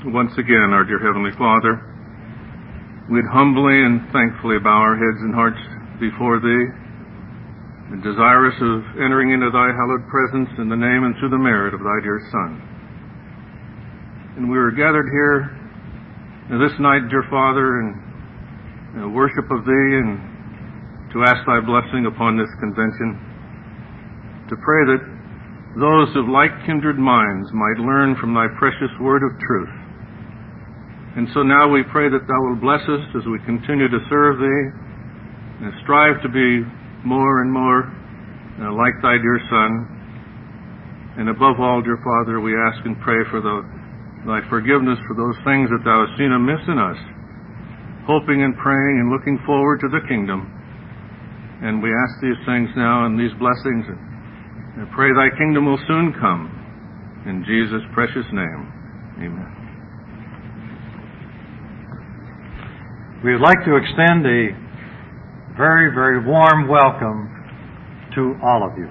Once again, our dear Heavenly Father, we'd humbly and thankfully bow our heads and hearts before Thee, and desirous of entering into Thy hallowed presence in the name and through the merit of Thy dear Son. And we are gathered here this night, dear Father, in worship of Thee and to ask Thy blessing upon this convention, to pray that those of like kindred minds might learn from Thy precious word of truth. And so now we pray that Thou will bless us as we continue to serve Thee and strive to be more and more like Thy dear Son. And above all, dear Father, we ask and pray for Thy forgiveness for those things that Thou hast seen amiss in us, hoping and praying and looking forward to the kingdom. And we ask these things now and these blessings, and pray Thy kingdom will soon come. In Jesus' precious name, amen. We would like to extend a very, very warm welcome to all of you.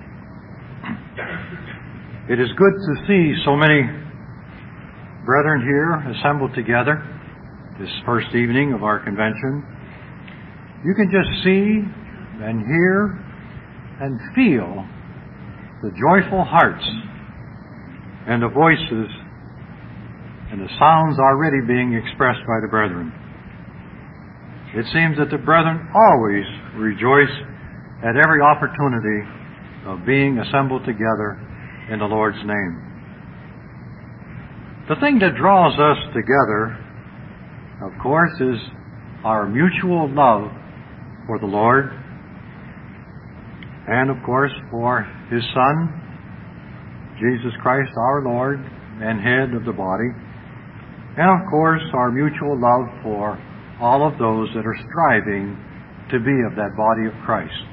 It is good to see so many brethren here assembled together this first evening of our convention. You can just see and hear and feel the joyful hearts and the voices and the sounds already being expressed by the brethren. It seems that the brethren always rejoice at every opportunity of being assembled together in the Lord's name. The thing that draws us together, of course, is our mutual love for the Lord and, of course, for His Son, Jesus Christ, our Lord and head of the body, and, of course, our mutual love for all of those that are striving to be of that body of Christ.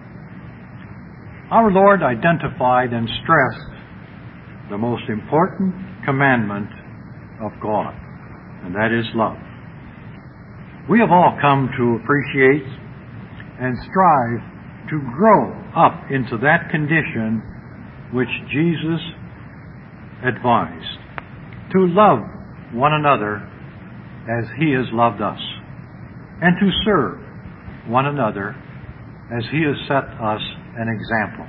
Our Lord identified and stressed the most important commandment of God, and that is love. We have all come to appreciate and strive to grow up into that condition which Jesus advised, to love one another as He has loved us, and to serve one another as He has set us an example.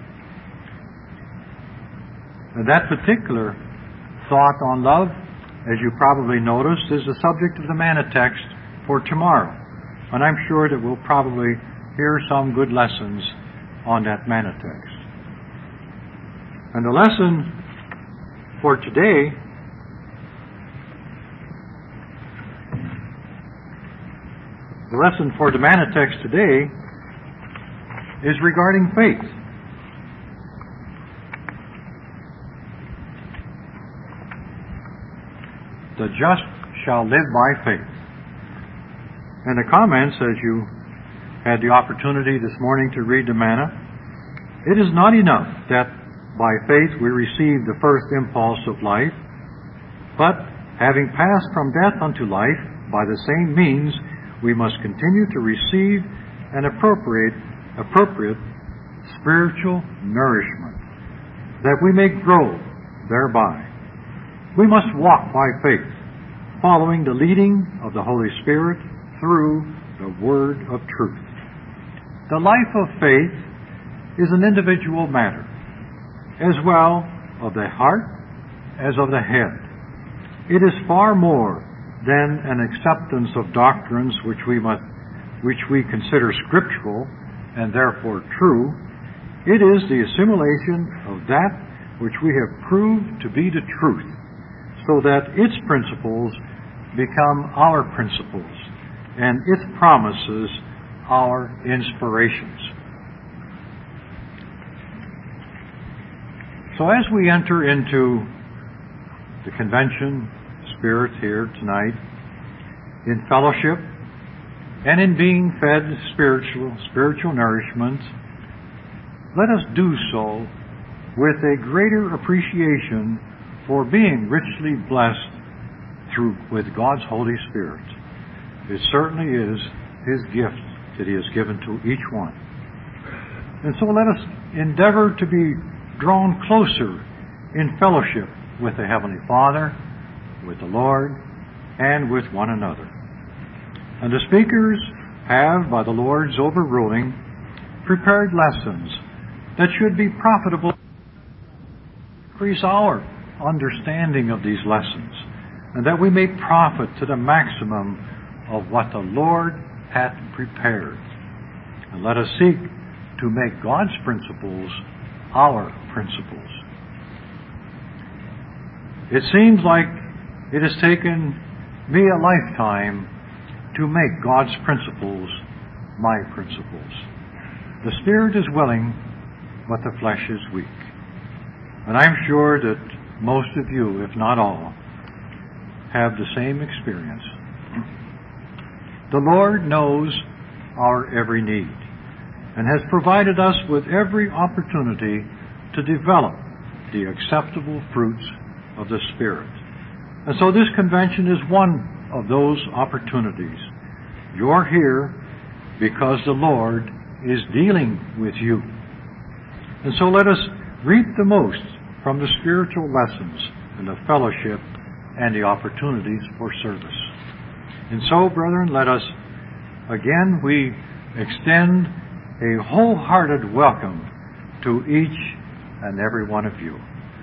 And that particular thought on love, as you probably noticed, is the subject of the manna text for tomorrow. And I'm sure that we'll probably hear some good lessons on that manna text. And the lesson for today The lesson for the manna text today is regarding faith. The just shall live by faith. In the comments, as you had the opportunity this morning to read the manna, it is not enough that by faith we receive the first impulse of life, but having passed from death unto life, by the same means we must continue to receive an appropriate spiritual nourishment, that we may grow thereby. We must walk by faith, following the leading of the Holy Spirit through the Word of truth. The life of faith is an individual matter, as well of the heart as of the head. It is far more than an acceptance of doctrines which we consider scriptural and therefore true. It is the assimilation of that which we have proved to be the truth, so that its principles become our principles and its promises our inspirations. So as we enter into the convention spirit here tonight, in fellowship and in being fed spiritual nourishment, let us do so with a greater appreciation for being richly blessed with God's Holy Spirit. It certainly is His gift that He has given to each one. And so let us endeavor to be drawn closer in fellowship with the Heavenly Father, with the Lord, and with one another. And the speakers have, by the Lord's overruling, prepared lessons that should be profitable, increase our understanding of these lessons, and that we may profit to the maximum of what the Lord hath prepared. And let us seek to make God's principles our principles. It seems like it has taken me a lifetime to make God's principles my principles. The spirit is willing, but the flesh is weak. And I'm sure that most of you, if not all, have the same experience. The Lord knows our every need and has provided us with every opportunity to develop the acceptable fruits of the Spirit. And so this convention is one of those opportunities. You're here because the Lord is dealing with you. And so let us reap the most from the spiritual lessons and the fellowship and the opportunities for service. And so, brethren, let us, again, we extend a wholehearted welcome to each and every one of you.